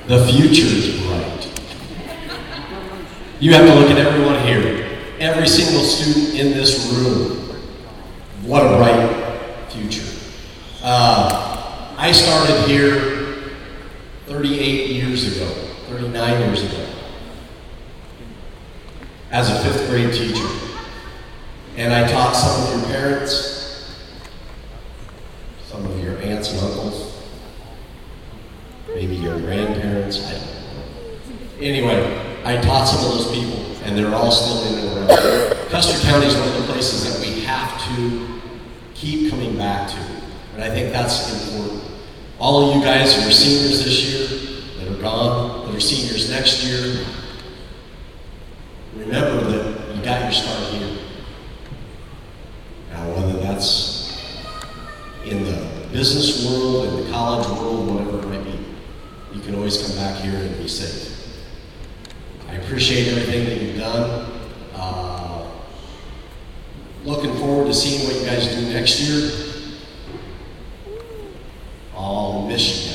The future is bright. You have to look at everyone here. Every single student in this room. What a bright future. I started here 38 years ago, 39 years ago, as a 5th grade teacher. And I taught some of your parents, some of your aunts and uncles, maybe your grandparents, I don't know. Anyway, I taught some of those people, and they're all still in and around. Custer County is one of the places that we have to keep coming back to, and I think that's important. All of you guys who are seniors this year, that are gone, that are seniors next year, remember that you got your start here. Now, whether that's in the business world, in the college world, whatever it might be, you can always come back here and be safe. I appreciate everything that you've done. Looking forward to seeing what you guys do next year. I'll miss you guys.